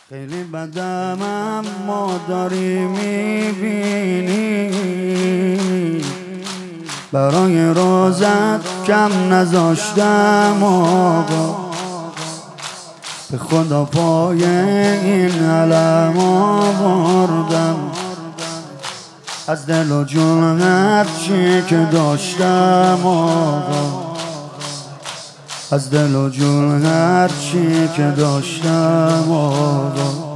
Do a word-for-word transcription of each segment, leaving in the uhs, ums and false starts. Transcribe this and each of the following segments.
خیلی بدم اما داری میبینی، برای روزت کم نذاشتم آقا، به خدا پای این علم آوردم، از دل و جون هرچی که داشتم آقا، از دل و جون هرچی که داشتم آقا.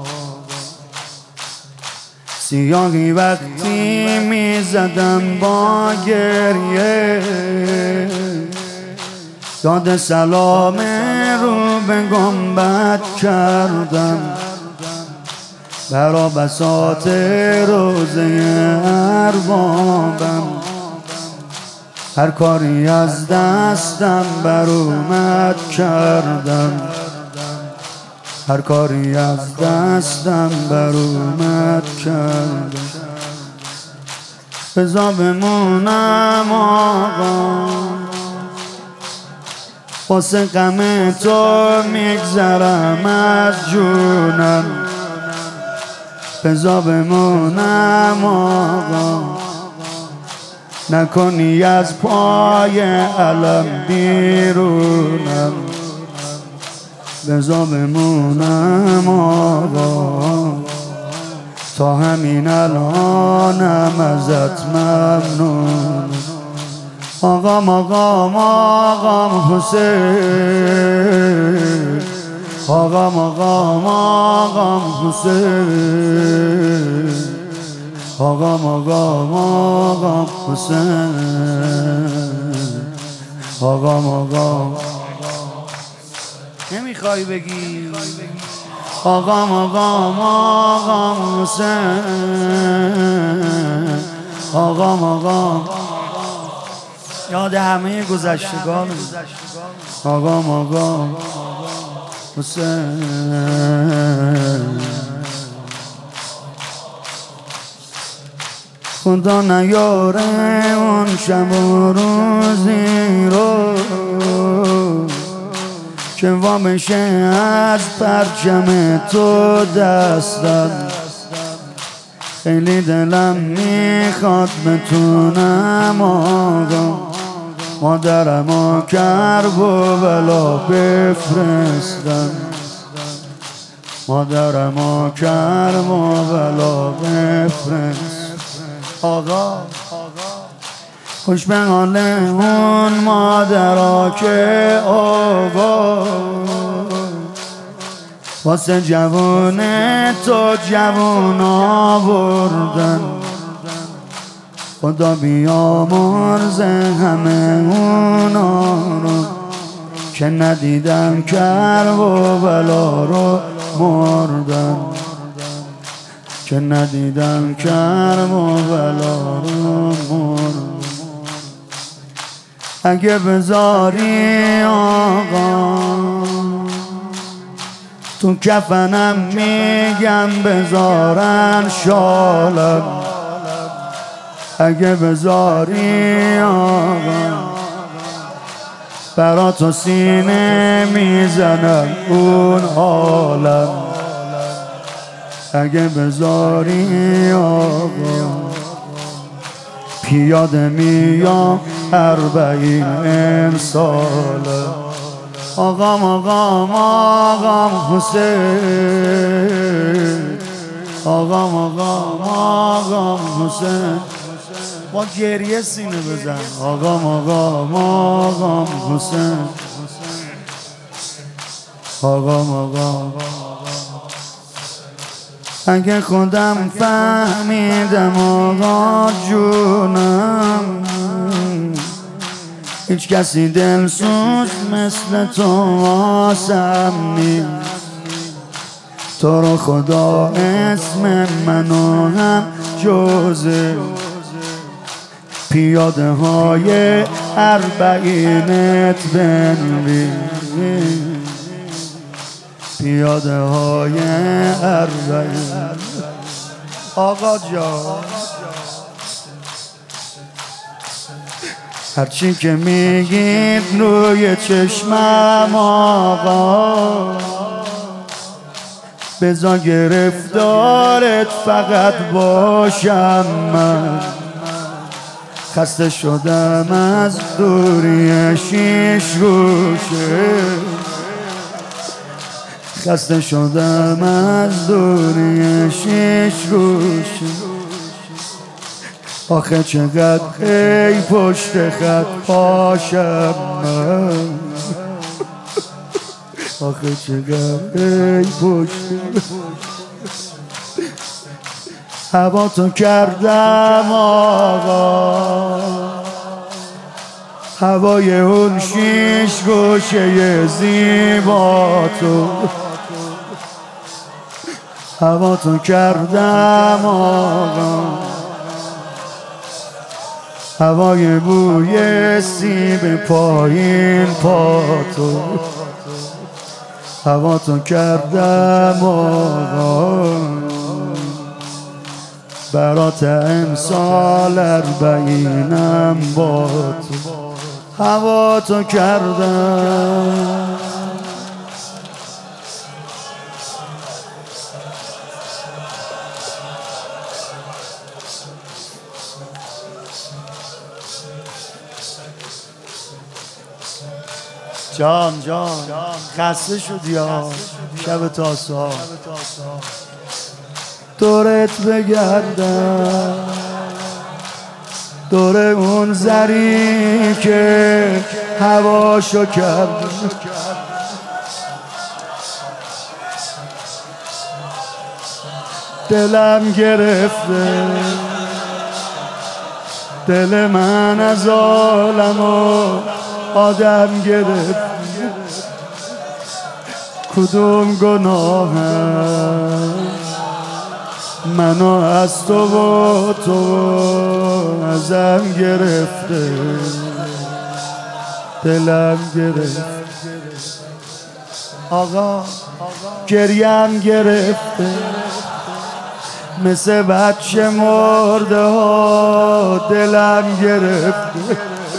سیاهی وقتی میزدم با گریه، داد سلام رو به گنبد کردم، برا بساط روزه اربابم، هر کاری از دستم بر اومد کردم، هر کاری از دستم بر اومد کردم. بذار بمونم آقا، واسه غم تو میگذرم از جونم، بذار بمونم آقا، نکنی از پای علم بیرونم، بذار بمونم آقا، تا همین الانم ازت ممنون. آقام آقام آقام حسین، آقام آقام آقام حسین، آقام آقام آقام حسین، آقام آقام. نمیخوای بگی آقام آقام آقام حسین، آقام آقام، یاد همه گذشتگان، آقام آقام حسین. خدا نیاره اون شب و روزی رو که وا بشه از پرچم تو دستم، خیلی دلم میخواد بتونم آقا، مادرم و کرب و بلا بفرستم، مادرم و کرب و بلا بفرست آقا. خوش به حال اون مادرها که آقا، واسه جوون تو جوون آوردن، خدا بیامرز همه اونا رو که ندیدم کرب و بلا رو مردن، که ندیدم کرب و بلا رو مردن. اگه بذاری آقا تو کفنم میگم بذارن شالم، اگه بذاری آقا برا تو سینه میزنم اون حالم، اگه بذاری آقا پیاده میام اربعین ساله. آقام آقام آقام حسین، آقام آقام آقام حسین، با گریه سینه بزن. آقام آقام آقام حسین، آقام آقام. اگه خودم فهمیدم آقا جونم، هیچ کسی دلسوز مثل تو واسم نیست، تو رو خدا اسم منو هم جوزه پیاده های اربعینت بنویس، پیاده های اربعین آقا جان. هرچی که میگید روی چشمم آقا، بذار گرفتارت فقط باشم من. خسته شدم از دوری شیش گوشه، خسته شدم از دوری شیش گوشه. آخه چقدر ای پشت خط پاشم من، آخه چقدر ای پشت. هوا تو کردم آقا، هوای اون شیش گوشه زیبا تو. هوا تو کردم آقا، هوای بوی سیب پایین پا تو. هوا تو کردم آقا، برات امسال اربعینم با تو. هوا تو کردم. جان جان خسته شدی یا شب تاسا دورت بگردم، دور اون زری که هواشو کرد. دلم گرفته، دل من از عالم و آدم گرفت. کدوم گناهم منو از تو و تو ازم گرفته، دلم گرفت آقا، گریم گرفته مثل بچه مرده ها، دلم گرفته.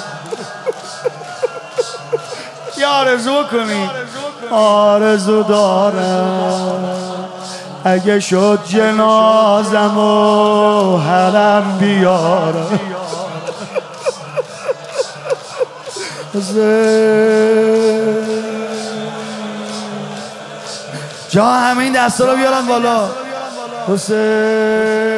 یا آرزو کنی، آرزو دارم اگه شد جنازم و حرم بیارم. جا همین دستا رو بیارم بالا. حسین